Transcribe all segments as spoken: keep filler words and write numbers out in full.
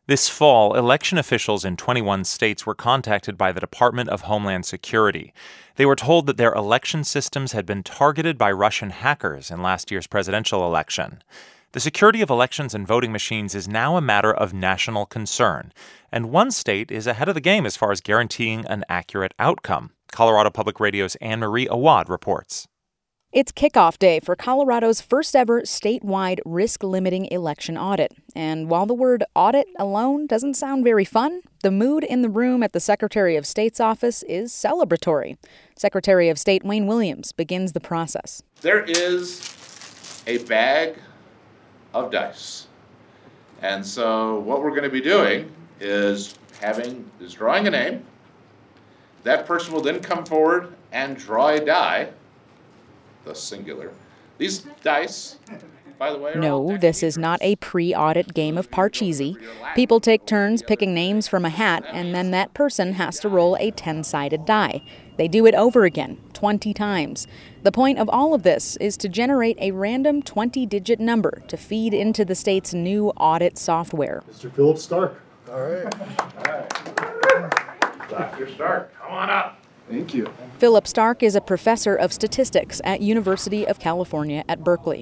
This fall, election officials in twenty-one states were contacted by the Department of Homeland Security. They were told that their election systems had been targeted by Russian hackers in last year's presidential election. The security of elections and voting machines is now a matter of national concern, and one state is ahead of the game as far as guaranteeing an accurate outcome. Colorado Public Radio's Anne-Marie Awad reports. It's kickoff day for Colorado's first ever statewide risk-limiting election audit. And while the word audit alone doesn't sound very fun, the mood in the room at the Secretary of State's office is celebratory. Secretary of State Wayne Williams begins the process. There is a bag of dice. And so what we're going to be doing is having is drawing a name. That person will then come forward and draw a die. The singular. These dice, by the way, are No, this is not a pre-audit game of Parcheesi. People take turns picking names from a hat, and then that person has to roll a ten-sided die. They do it over again, twenty times. The point of all of this is to generate a random twenty-digit number to feed into the state's new audit software. Mister Philip Stark. All right. All right. Doctor Stark, come on up. Thank you. Philip Stark is a professor of statistics at University of California at Berkeley.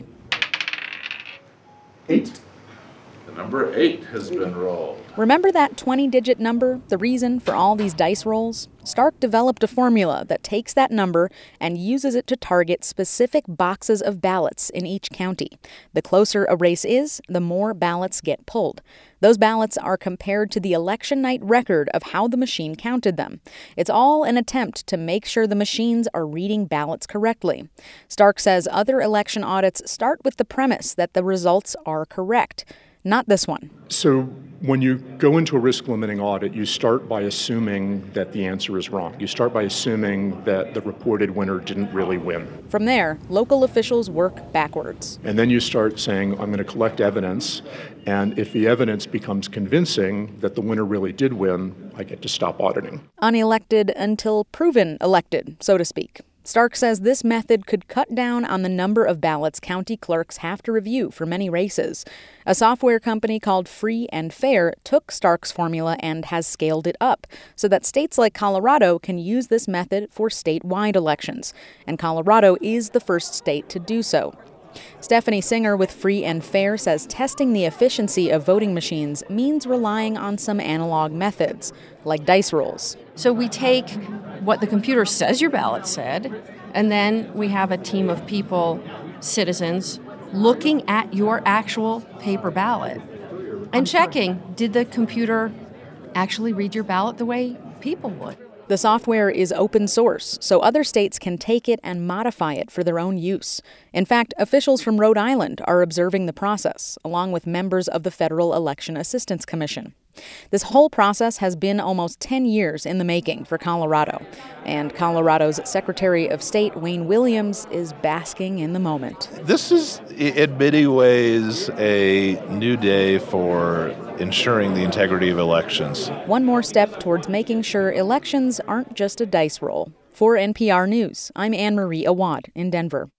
Eight. The number eight has been rolled. Remember that twenty-digit number, the reason for all these dice rolls? Stark developed a formula that takes that number and uses it to target specific boxes of ballots in each county. The closer a race is, the more ballots get pulled. Those ballots are compared to the election night record of how the machine counted them. It's all an attempt to make sure the machines are reading ballots correctly. Stark says other election audits start with the premise that the results are correct. Not this one. So when you go into a risk-limiting audit, you start by assuming that the answer is wrong. You start by assuming that the reported winner didn't really win. From there, local officials work backwards. And then you start saying, I'm going to collect evidence, and if the evidence becomes convincing that the winner really did win, I get to stop auditing. Unelected until proven elected, so to speak. Stark says this method could cut down on the number of ballots county clerks have to review for many races. A software company called Free and Fair took Stark's formula and has scaled it up so that states like Colorado can use this method for statewide elections. And Colorado is the first state to do so. Stephanie Singer with Free and Fair says testing the efficiency of voting machines means relying on some analog methods, like dice rolls. So we take what the computer says your ballot said, and then we have a team of people, citizens, looking at your actual paper ballot and checking, did the computer actually read your ballot the way people would? The software is open source, so other states can take it and modify it for their own use. In fact, officials from Rhode Island are observing the process, along with members of the Federal Election Assistance Commission. This whole process has been almost ten years in the making for Colorado, and Colorado's Secretary of State, Wayne Williams, is basking in the moment. This is, in many ways, a new day for ensuring the integrity of elections. One more step towards making sure elections aren't just a dice roll. For N P R News, I'm Anne-Marie Awad in Denver.